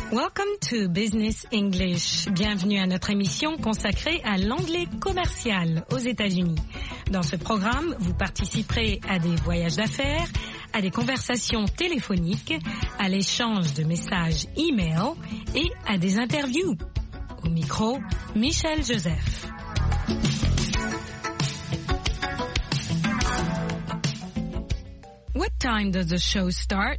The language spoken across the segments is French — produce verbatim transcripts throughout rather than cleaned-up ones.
Welcome to Business English. Bienvenue à notre émission consacrée à l'anglais commercial aux États-Unis. Dans ce programme, vous participerez à des voyages d'affaires, à des conversations téléphoniques, à l'échange de messages e-mail et à des interviews. Au micro, Michel Joseph. What time does the show start?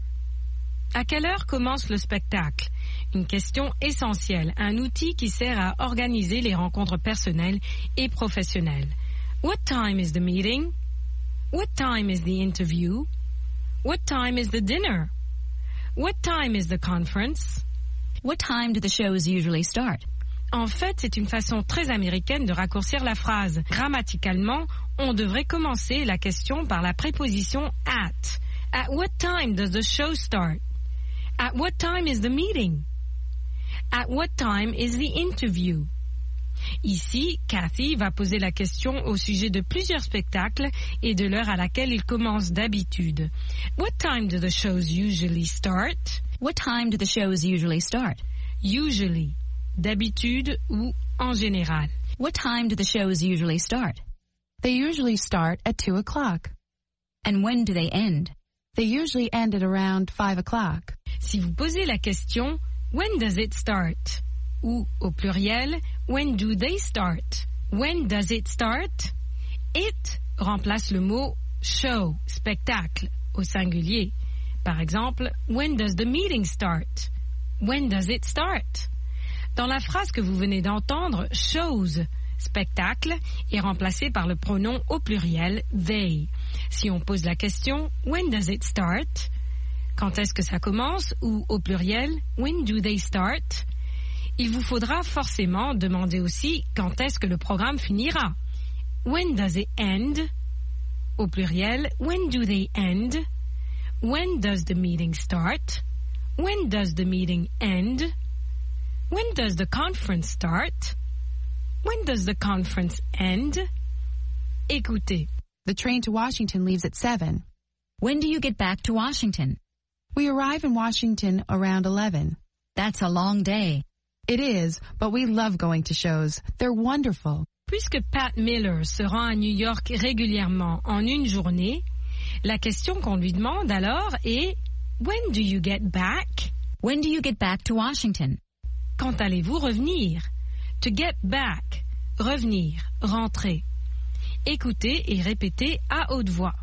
À quelle heure commence le spectacle? Une question essentielle, un outil qui sert à organiser les rencontres personnelles et professionnelles. What time is the meeting? What time is the interview? What time is the dinner? What time is the conference? What time do the shows usually start? En fait, c'est une façon très américaine de raccourcir la phrase. Grammaticalement, on devrait commencer la question par la préposition at. At what time does the show start? At what time is the meeting? At what time is the interview? Ici, Kathy va poser la question au sujet de plusieurs spectacles et de l'heure à laquelle ils commencent d'habitude. What time do the shows usually start? What time do the shows usually start? Usually, d'habitude ou en général. What time do the shows usually start? They usually start at two o'clock. And when do they end? They usually end at around five o'clock. Si vous posez la question, when does it start? Ou, au pluriel, when do they start? When does it start? It remplace le mot show, spectacle, au singulier. Par exemple, when does the meeting start? When does it start? Dans la phrase que vous venez d'entendre, shows, spectacle, est remplacé par le pronom au pluriel they. Si on pose la question, when does it start? Quand est-ce que ça commence? Ou au pluriel, when do they start? Il vous faudra forcément demander aussi quand est-ce que le programme finira. When does it end? Au pluriel, when do they end? When does the meeting start? When does the meeting end? When does the conference start? When does the conference end? Écoutez. The train to Washington leaves at seven. When do you get back to Washington? We arrive in Washington around eleven. That's a long day. It is, but we love going to shows. They're wonderful. Puisque Pat Miller se rend à New York régulièrement en une journée, la question qu'on lui demande alors est When do you get back? When do you get back to Washington? Quand allez-vous revenir? To get back, revenir, rentrer. Écoutez et répétez à haute voix.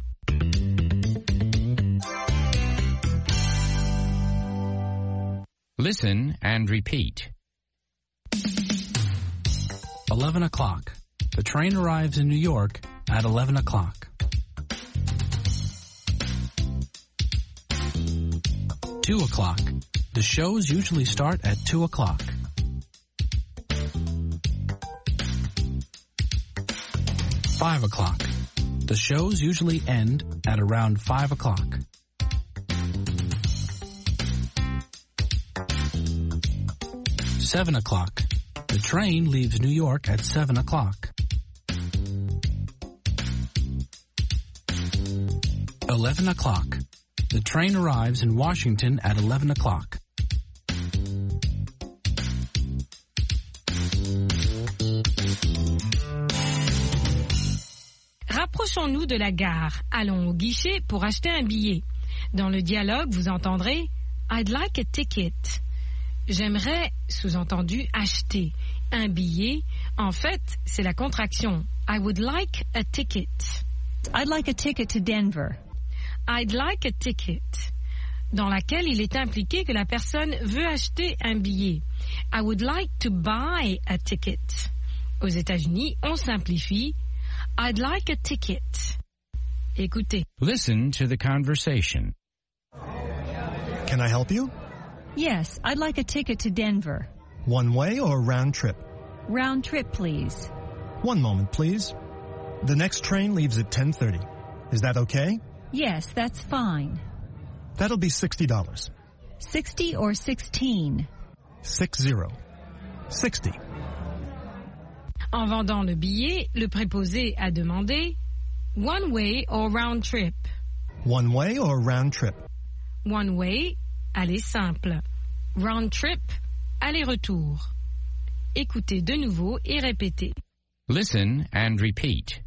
Listen and repeat. eleven o'clock. The train arrives in New York at eleven o'clock. two o'clock. The shows usually start at two o'clock. five o'clock. The shows usually end at around five o'clock. seven o'clock. The train leaves New York at seven o'clock. eleven o'clock. The train arrives in Washington at eleven o'clock. Rapprochons-nous de la gare. Allons au guichet pour acheter un billet. Dans le dialogue, vous entendrez « I'd like a ticket ». J'aimerais, sous-entendu, acheter un billet. En fait, c'est la contraction « I would like a ticket ». I'd like a ticket to Denver. I'd like a ticket, dans laquelle il est impliqué que la personne veut acheter un billet. I would like to buy a ticket. Aux États-Unis, on simplifie I'd like a ticket. Écoutez. Listen to the conversation. Can I help you? Yes, I'd like a ticket to Denver. One way or round trip? Round trip, please. One moment, please. The next train leaves at ten thirty. Is that okay? Yes, that's fine. That'll be sixty dollars. Sixty or sixteen? Six zero. Sixty. En vendant le billet, le préposé a demandé one way or round trip. One way or round trip? One way, aller simple. Round trip, aller-retour. Écoutez de nouveau et répétez. Listen and repeat.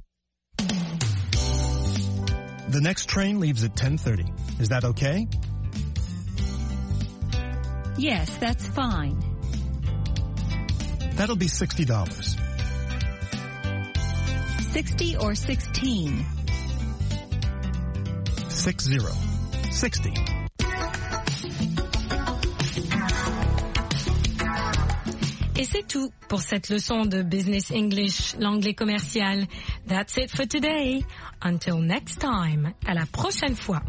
The next train leaves at ten thirty. Is that okay? Yes, that's fine. That'll be sixty dollars. sixty or sixteen? Six zero. Sixty. Et c'est tout pour cette leçon de Business English, l'anglais commercial. That's it for today. Until next time. À la prochaine fois.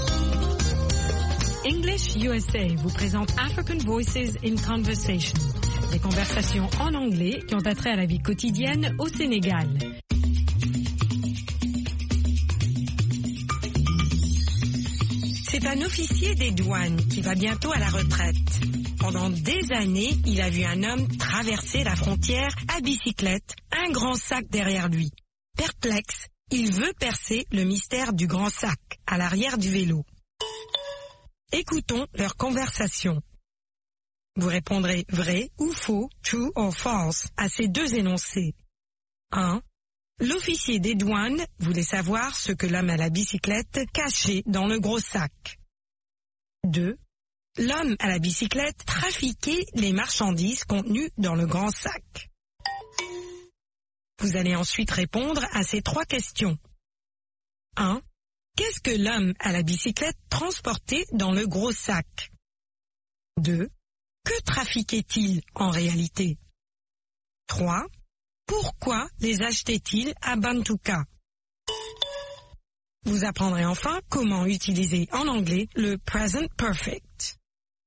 English U S A vous présente African Voices in Conversation. Des conversations en anglais qui ont attrait à la vie quotidienne au Sénégal. C'est un officier des douanes qui va bientôt à la retraite. Pendant des années, il a vu un homme traverser la frontière à bicyclette, un grand sac derrière lui. Perplexe, il veut percer le mystère du grand sac à l'arrière du vélo. Écoutons leur conversation. Vous répondrez vrai ou faux, true or false, à ces deux énoncés. un. L'officier des douanes voulait savoir ce que l'homme à la bicyclette cachait dans le gros sac. deux. L'homme à la bicyclette trafiquait les marchandises contenues dans le grand sac. Vous allez ensuite répondre à ces trois questions. un. Qu'est-ce que l'homme à la bicyclette transportait dans le gros sac? deux. Que trafiquait-il en réalité? trois. Pourquoi les achetait-il à Bantuka? Vous apprendrez enfin comment utiliser en anglais le present perfect.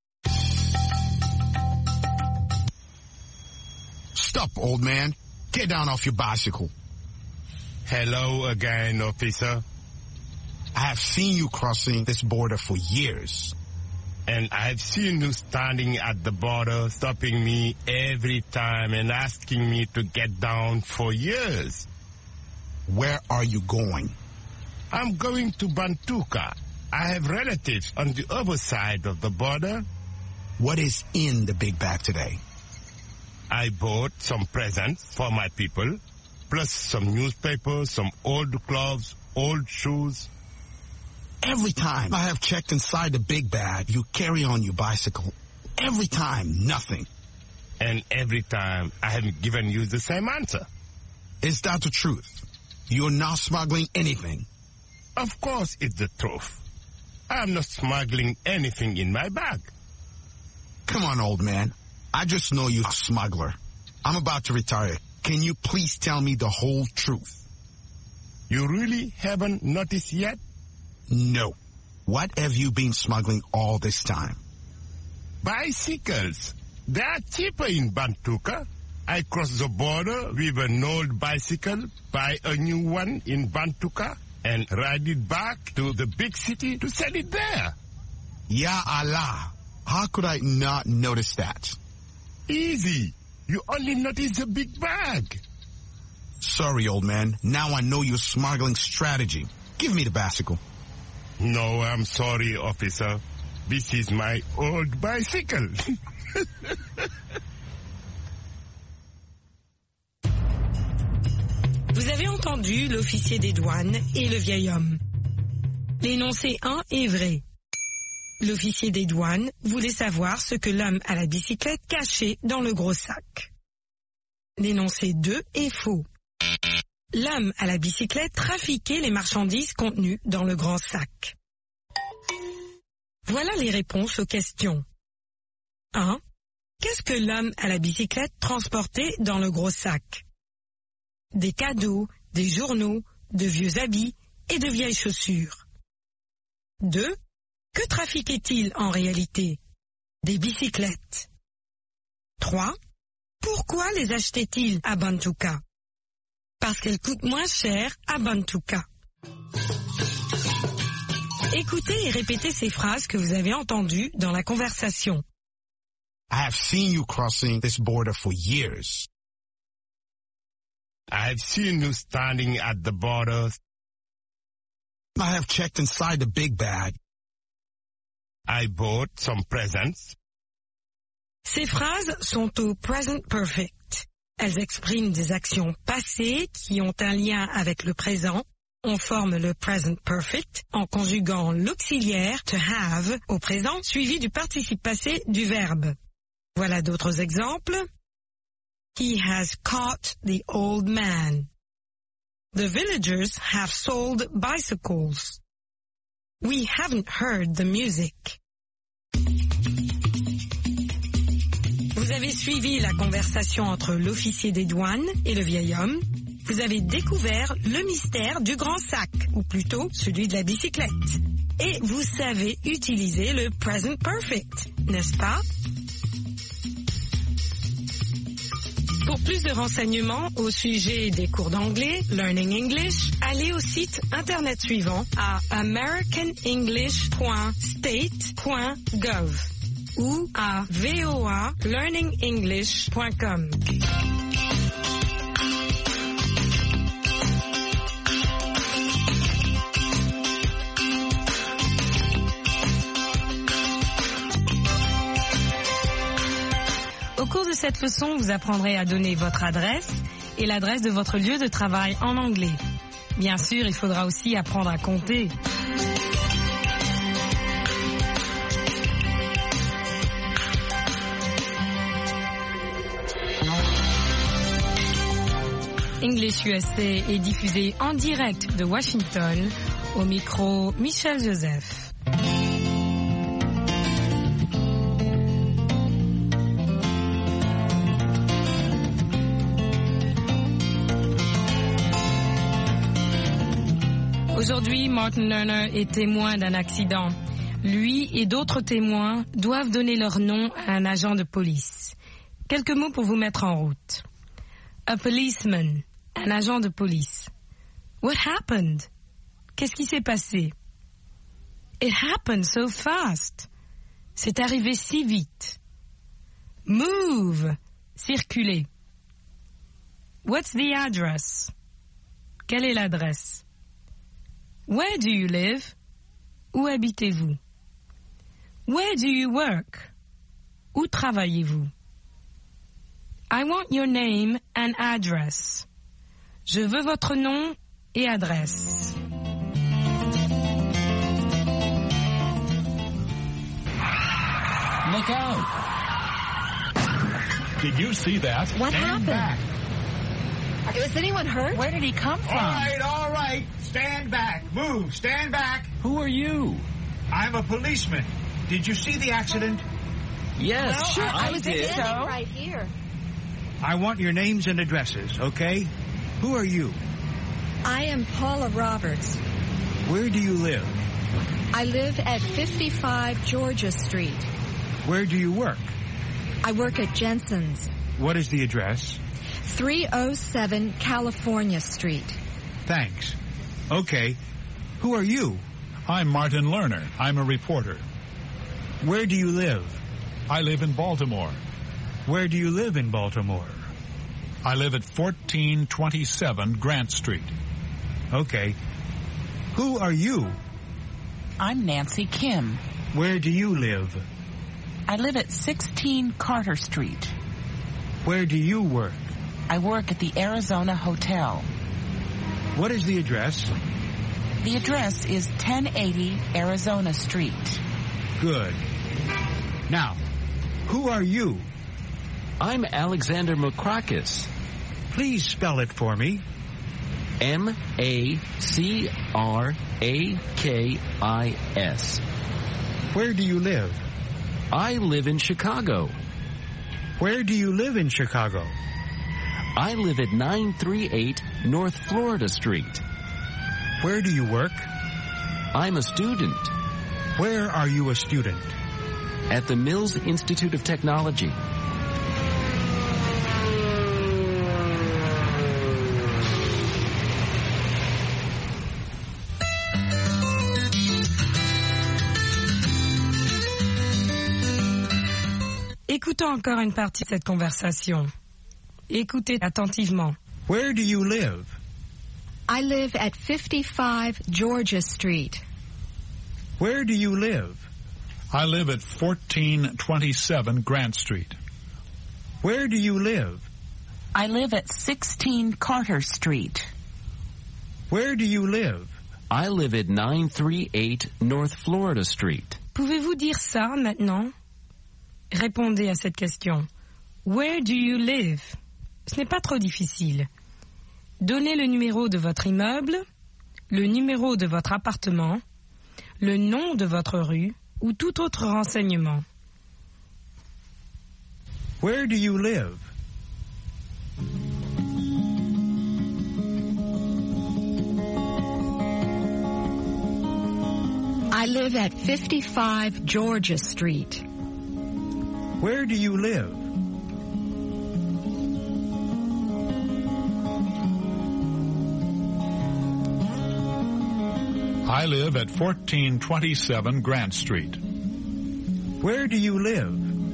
Stop, old man. Get down off your bicycle. Hello again, officer. I have seen you crossing this border for years. And I've seen you standing at the border, stopping me every time and asking me to get down for years. Where are you going? I'm going to Bantuka. I have relatives on the other side of the border. What is in the big bag today? I bought some presents for my people, plus some newspapers, some old clothes, old shoes. Every time I have checked inside the big bag, you carry on your bicycle. Every time, nothing. And every time, I have given you the same answer. Is that the truth? You're not smuggling anything? Of course it's the truth. I'm not smuggling anything in my bag. Come on, old man. I just know you're a smuggler. I'm about to retire. Can you please tell me the whole truth? You really haven't noticed yet? No. What have you been smuggling all this time? Bicycles. They are cheaper in Bantuka. I cross the border with an old bicycle, buy a new one in Bantuka, and ride it back to the big city to sell it there. Ya Allah. How could I not notice that? Easy. You only notice the big bag. Sorry, old man. Now I know your smuggling strategy. Give me the bicycle. No, I'm sorry, officer. This is my old bicycle. Vous avez entendu l'officier des douanes et le vieil homme. L'énoncé un est vrai. L'officier des douanes voulait savoir ce que l'homme à la bicyclette cachait dans le gros sac. L'énoncé deux est faux. L'homme à la bicyclette trafiquait les marchandises contenues dans le grand sac. Voilà les réponses aux questions. un. Qu'est-ce que l'homme à la bicyclette transportait dans le gros sac? Des cadeaux, des journaux, de vieux habits et de vieilles chaussures. deux. Que trafiquait-il en réalité? Des bicyclettes. trois. Pourquoi les achetait-il à Bantuka? Parce qu'elles coûtent moins cher à Bantuka. Écoutez et répétez ces phrases que vous avez entendues dans la conversation. I have seen you crossing this border for years. I have seen you standing at the border. I have checked inside the big bag. I bought some presents. Ces phrases sont au present perfect. Elles expriment des actions passées qui ont un lien avec le présent. On forme le present perfect en conjuguant l'auxiliaire to have au présent suivi du participe passé du verbe. Voilà d'autres exemples. He has caught the old man. The villagers have sold bicycles. We haven't heard the music. Vous avez suivi la conversation entre l'officier des douanes et le vieil homme. Vous avez découvert le mystère du grand sac, ou plutôt celui de la bicyclette. Et vous savez utiliser le present perfect, n'est-ce pas? Pour plus de renseignements au sujet des cours d'anglais, Learning English, allez au site internet suivant à american english point state point gov ou à v o a learning english point com. Au cours de cette leçon, vous apprendrez à donner votre adresse et l'adresse de votre lieu de travail en anglais. Bien sûr, il faudra aussi apprendre à compter. English U S A est diffusé en direct de Washington, au micro Michel Joseph. Aujourd'hui, Martin Lerner est témoin d'un accident. Lui et d'autres témoins doivent donner leur nom à un agent de police. Quelques mots pour vous mettre en route. A policeman, un agent de police. What happened? Qu'est-ce qui s'est passé? It happened so fast. C'est arrivé si vite. Move, circuler. What's the address? Quelle est l'adresse? Where do you live? Où habitez-vous? Where do you work? Où travaillez-vous? I want your name and address. Je veux votre nom et adresse. Look out! Did you see that? What Stand happened? back. Was anyone hurt? Where did he come from? All right, all right. Stand back. Move. Stand back. Who are you? I'm a policeman. Did you see the accident? Yes, well, sure, I, I, I was did. so. right here. I want your names and addresses, okay? Who are you? I am Paula Roberts. Where do you live? I live at fifty-five Georgia Street. Where do you work? I work at Jensen's. What is the address? three oh seven California Street. Thanks. Okay. Who are you? I'm Martin Lerner. I'm a reporter. Where do you live? I live in Baltimore. Where do you live in Baltimore? I live at fourteen twenty-seven Grant Street. Okay. Who are you? I'm Nancy Kim. Where do you live? I live at sixteen Carter Street. Where do you work? I work at the Arizona Hotel. What is the address? The address is ten eighty Arizona Street. Good. Now, who are you? I'm Alexander Makrakis. Please spell it for me. M A C R A K I S. Where do you live? I live in Chicago. Where do you live in Chicago? I live at nine thirty-eight North Florida Street. Where do you work? I'm a student. Where are you a student? At the Mills Institute of Technology. Écoutons encore une partie de cette conversation. Écoutez attentivement. Where do you live? I live at fifty-five Georgia Street. Where do you live? I live at fourteen twenty-seven Grant Street. Where do you live? I live at sixteen Carter Street. Where do you live? I live at nine thirty-eight North Florida Street. Pouvez-vous dire ça maintenant? Répondez à cette question. Where do you live? Ce n'est pas trop difficile. Donnez le numéro de votre immeuble, le numéro de votre appartement, le nom de votre rue ou tout autre renseignement. Where do you live? I live at fifty-five Georgia Street. Where do you live? I live at fourteen twenty-seven Grant Street. Where do you live?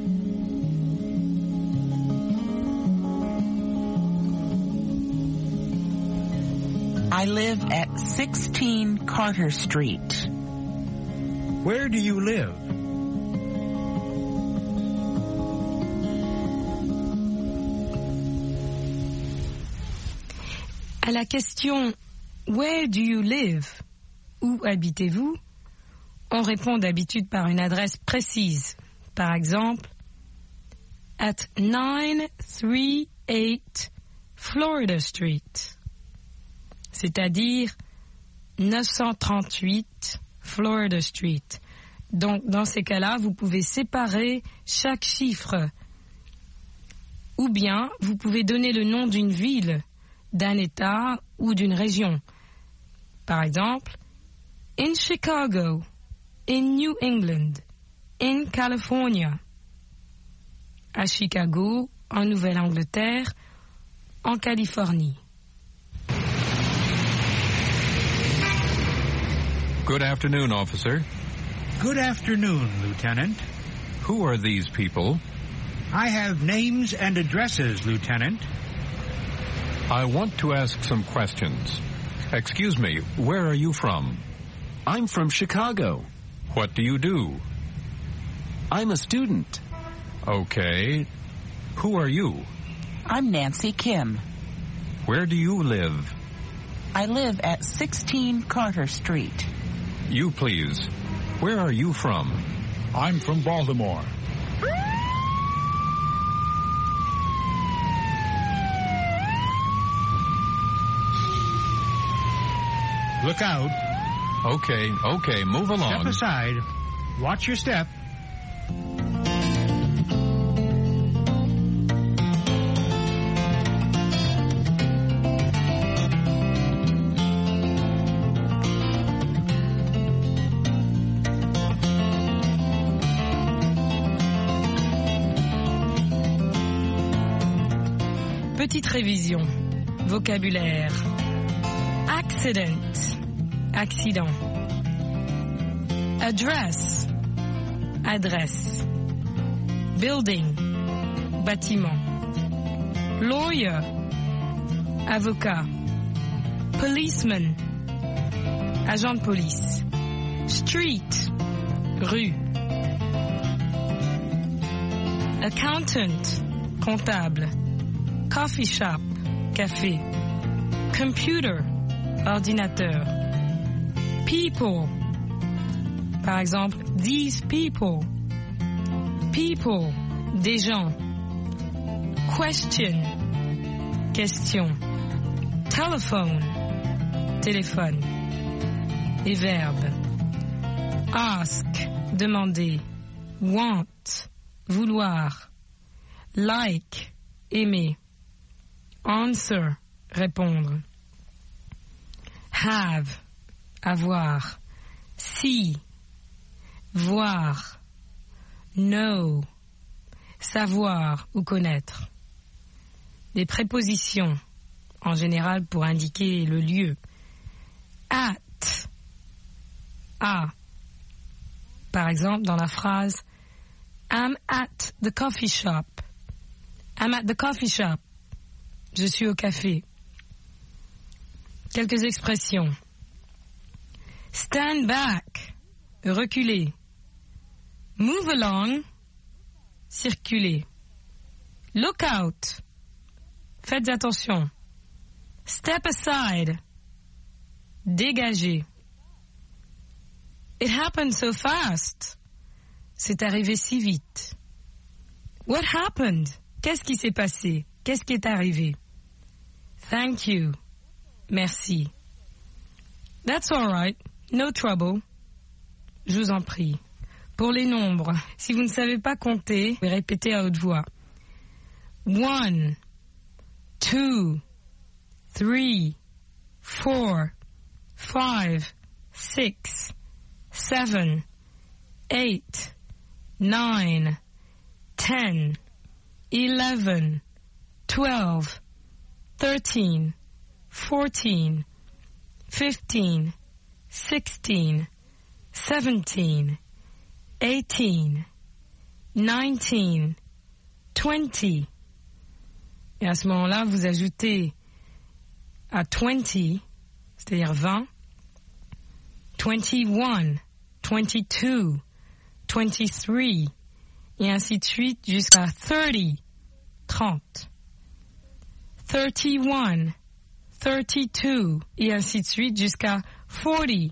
I live at sixteen Carter Street. Where do you live? À la question « Where do you live ?» Où habitez-vous? On répond d'habitude par une adresse précise. Par exemple, at nine thirty-eight Florida Street, c'est-à-dire neuf cent trente-huit Florida Street. Donc, dans ces cas-là, vous pouvez séparer chaque chiffre. Ou bien, vous pouvez donner le nom d'une ville, d'un État ou d'une région. Par exemple, in Chicago, in New England, in California. À Chicago, en Nouvelle-Angleterre, en Californie. Good afternoon, officer. Good afternoon, Lieutenant. Who are these people? I have names and addresses, Lieutenant. I want to ask some questions. Excuse me, where are you from? I'm from Chicago. What do you do? I'm a student. Okay. Who are you? I'm Nancy Kim. Where do you live? I live at sixteen Carter Street. You, please. Where are you from? I'm from Baltimore. Look out. Okay, okay, move along. Step aside. Watch your step. Petite révision. Vocabulaire. Accident. Accident. Address. Adresse. Building. Bâtiment. Lawyer. Avocat. Policeman. Agent de police. Street. Rue. Accountant. Comptable. Coffee shop. Café. Computer. Ordinateur. People. Par exemple, these people. People. Des gens. Question. Question. Telephone. Téléphone. Et verbe. Ask. Demander. Want. Vouloir. Like. Aimer. Answer. Répondre. Have. Avoir. See. Voir. Know. Savoir ou connaître. Des prépositions, en général pour indiquer le lieu. At. À. Par exemple, dans la phrase I'm at the coffee shop. I'm at the coffee shop. Je suis au café. Quelques expressions. Stand back. Reculer. Move along. Circuler. Look out. Faites attention. Step aside. Dégagez. It happened so fast. C'est arrivé si vite. What happened? Qu'est-ce qui s'est passé? Qu'est-ce qui est arrivé? Thank you. Merci. That's all right. No trouble. Je vous en prie. Pour les nombres, si vous ne savez pas compter, répétez à haute voix. One, two, three, four, five, six, seven, eight, nine, ten, eleven, twelve, thirteen, fourteen, fifteen, sixteen, seventeen, eighteen, nineteen, twenty. Et à ce moment-là, vous ajoutez à vingt, c'est-à-dire vingt, twenty-one, twenty-two, twenty-three, et ainsi de suite jusqu'à thirty, trente. thirty-one, thirty-two, et ainsi de suite jusqu'à forty,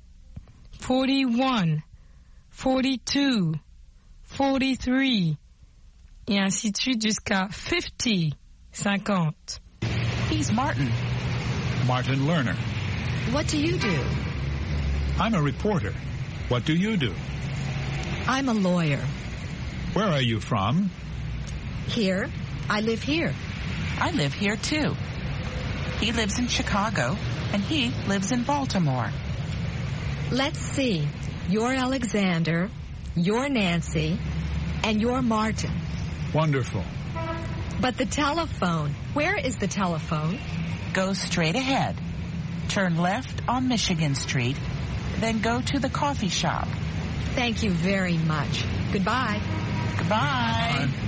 forty-one, forty-two, forty-three, et ainsi de suite jusqu'à fifty, cinquante. He's Martin. Martin Lerner. What do you do? I'm a reporter. What do you do? I'm a lawyer. Where are you from? Here. I live here. I live here too. He lives in Chicago, and he lives in Baltimore. Let's see. You're Alexander, you're Nancy, and you're Martin. Wonderful. But the telephone, where is the telephone? Go straight ahead. Turn left on Michigan Street, then go to the coffee shop. Thank you very much. Goodbye. Goodbye. Bye.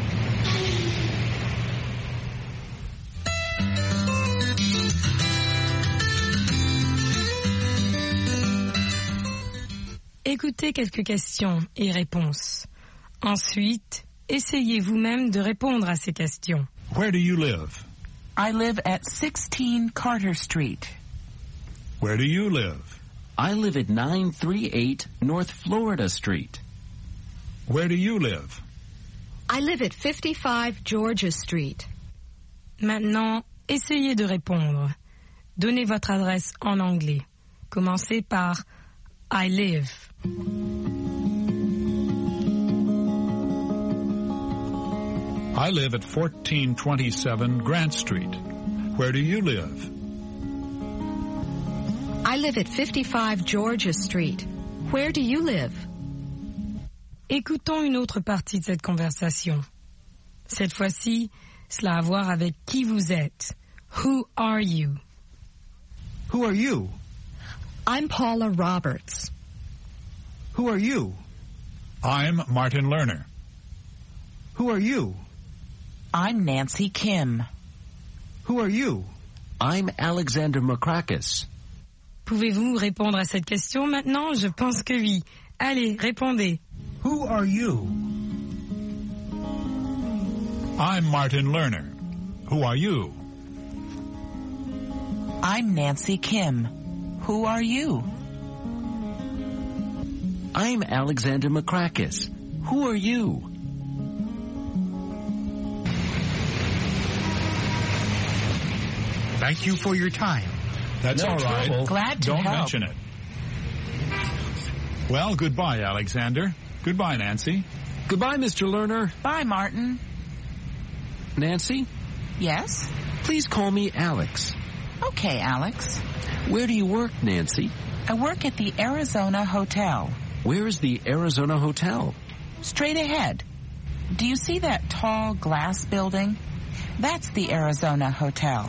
Écoutez quelques questions et réponses. Ensuite, essayez vous-même de répondre à ces questions. Where do you live? I live at sixteen Carter Street. Where do you live? I live at nine thirty-eight North Florida Street. Where do you live? I live at fifty-five Georgia Street. Maintenant, essayez de répondre. Donnez votre adresse en anglais. Commencez par I live. I live at fourteen twenty-seven Grant Street. Where do you live? I live at fifty-five Georgia Street. Where do you live? Écoutons une autre partie de cette conversation. Cette fois-ci, cela a à voir avec qui vous êtes. Who are you? Who are you? I'm Paula Roberts. Who are you? I'm Martin Lerner. Who are you? I'm Nancy Kim. Who are you? I'm Alexander Makrakis. Pouvez-vous répondre à cette question maintenant? Je pense que oui. Allez, répondez. Who are you? I'm Martin Lerner. Who are you? I'm Nancy Kim. Who are you? I'm Alexander Makrakis. Who are you? Thank you for your time. That's no all right. Trouble. Glad to Don't help. mention it. Well, goodbye, Alexander. Goodbye, Nancy. Goodbye, Mister Lerner. Bye, Martin. Nancy? Yes? Please call me Alex. Okay, Alex. Where do you work, Nancy? I work at the Arizona Hotel. Where is the Arizona Hotel? Straight ahead. Do you see that tall glass building? That's the Arizona Hotel.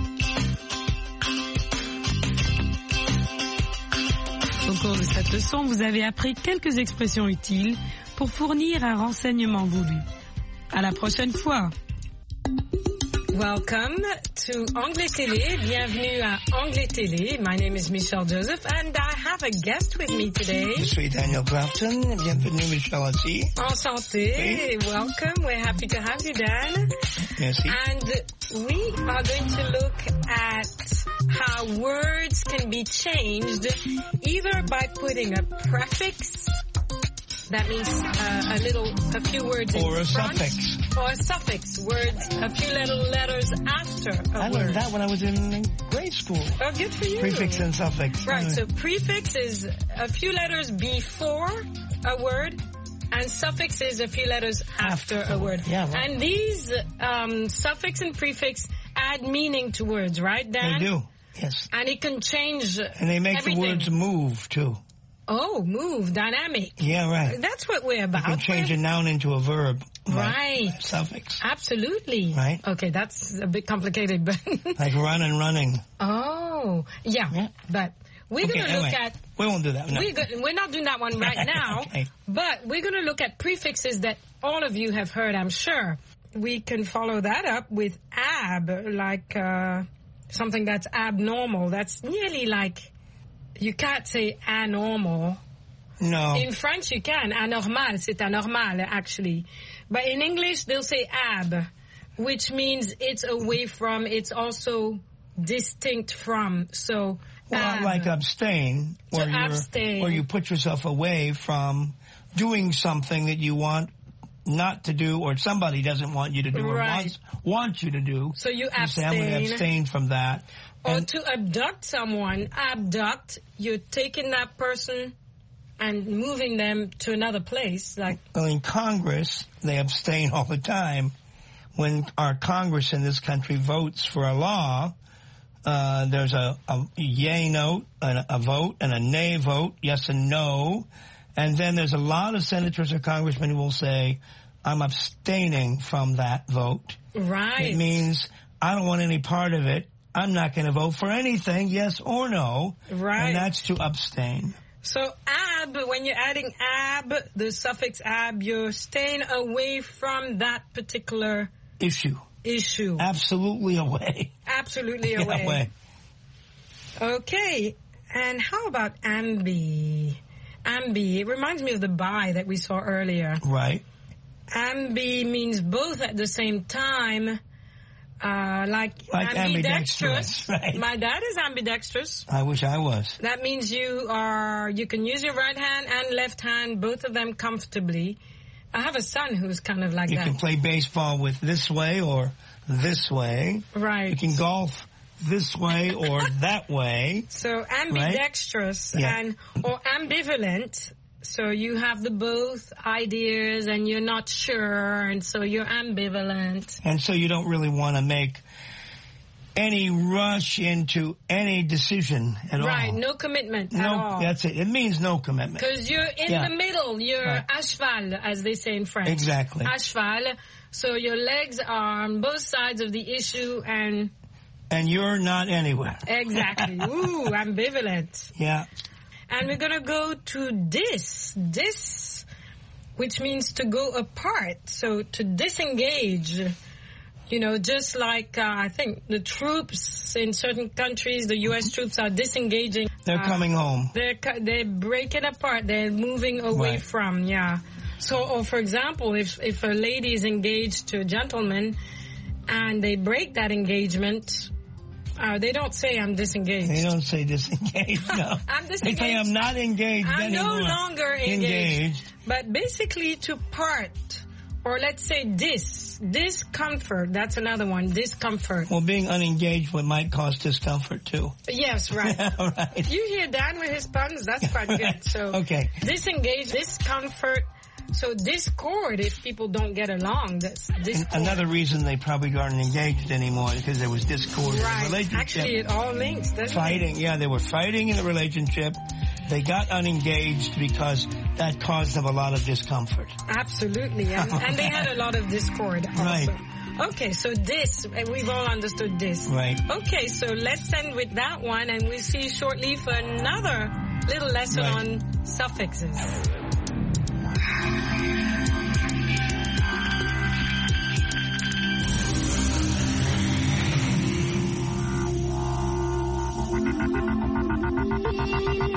Au cours de cette leçon, vous avez appris quelques expressions utiles pour fournir un renseignement voulu. À la prochaine fois! Welcome to Anglais Télé. Bienvenue à Anglais Télé. My name is Michelle Joseph, and I have a guest with me today. Je suis Daniel Grafton. Bienvenue, Michelle aussi. Enchanté. Oui. Welcome. We're happy to have you, Dan. Merci. And we are going to look at how words can be changed either by putting a prefix, that means uh, a little, a few words in front. Or a front, suffix. Or a suffix, words, a few little letters after a I word. I learned that when I was in grade school. Oh, good for you. Prefix and suffix. Right, so prefix is a few letters before a word, and suffix is a few letters after, after a word. Yeah, right. And these um, suffix and prefix add meaning to words, right, Dan? They do, yes. And it can change And they make everything. the words move, too. Oh, move, dynamic. Yeah, right. That's what we're about. You can change a noun into a verb. Right. By suffix. Absolutely. Right. Okay, that's a bit complicated, but... like run and running. Oh, yeah. yeah. But we're okay, going to anyway, look at... We won't do that. No. We're, go- we're not doing that one right now. Okay. But we're going to look at prefixes that all of you have heard, I'm sure. We can follow that up with ab, like uh, something that's abnormal. That's nearly like... You can't say anormal. No. In French, you can. Anormal, c'est anormal, actually. But in English, they'll say ab, which means it's away from, it's also distinct from. So, well, ab. Like abstain, where, to you're, abstain. where you put yourself away from doing something that you want not to do, or somebody doesn't want you to do, or right. wants, wants you to do. So you, you abstain. Say, I'm going to abstain from that. Or and to abduct someone, abduct, you're taking that person and moving them to another place. Like, well, in Congress, they abstain all the time. When our Congress in this country votes for a law, uh, there's a, a yay note, a, a vote, and a nay vote, yes and no. And then there's a lot of senators or congressmen who will say, I'm abstaining from that vote. Right. It means I don't want any part of it. I'm not going to vote for anything, yes or no. Right. And that's to abstain. So ab, when you're adding ab, the suffix ab, you're staying away from that particular issue. Issue. Absolutely away. Absolutely away. away. Okay. And how about ambi? Ambi. It reminds me of the bi that we saw earlier. Right. Ambi means both at the same time. Uh, like, like ambidextrous. ambidextrous, right. My dad is ambidextrous. I wish I was. That means you are, you can use your right hand and left hand, both of them comfortably. I have a son who's kind of like you that. You can play baseball with this way or this way. Right. You can golf this way or that way. So ambidextrous, right? and or ambivalent. So you have the both ideas and you're not sure, and so you're ambivalent. And so you don't really want to make any rush into any decision at right, all. Right, no commitment no, at all. That's it. It means no commitment. Because you're in yeah. the middle. You're right. à cheval, as they say in French. Exactly. À cheval. So your legs are on both sides of the issue, and... And you're not anywhere. Exactly. Ooh, ambivalent. Yeah. And we're going to go to dis, dis, which means to go apart. So to disengage, you know, just like uh, I think the troops in certain countries, the U S troops are disengaging. They're uh, coming home. They're they're breaking apart. They're moving away right. from, yeah. So, or for example, if if a lady is engaged to a gentleman and they break that engagement, Uh, they don't say I'm disengaged. They don't say disengaged, no. I'm disengaged. They say I'm not engaged I'm anymore. no longer engaged. engaged. But basically to part, or let's say dis, discomfort, that's another one, discomfort. Well, being unengaged might cause discomfort, too. Yes, right. right. You hear Dan with his puns, that's quite good. So okay. Disengaged, discomfort. So discord, if people don't get along, that's discord. Another reason they probably aren't engaged anymore is because there was discord right. in the relationship. Actually, it all links, doesn't Fighting, it? yeah, they were fighting in the relationship. They got unengaged because that caused them a lot of discomfort. Absolutely, and, and they had a lot of discord also. Right. Okay, so this, we've all understood this. Right. Okay, so let's end with that one, and we'll see you shortly for another little lesson right. on suffixes.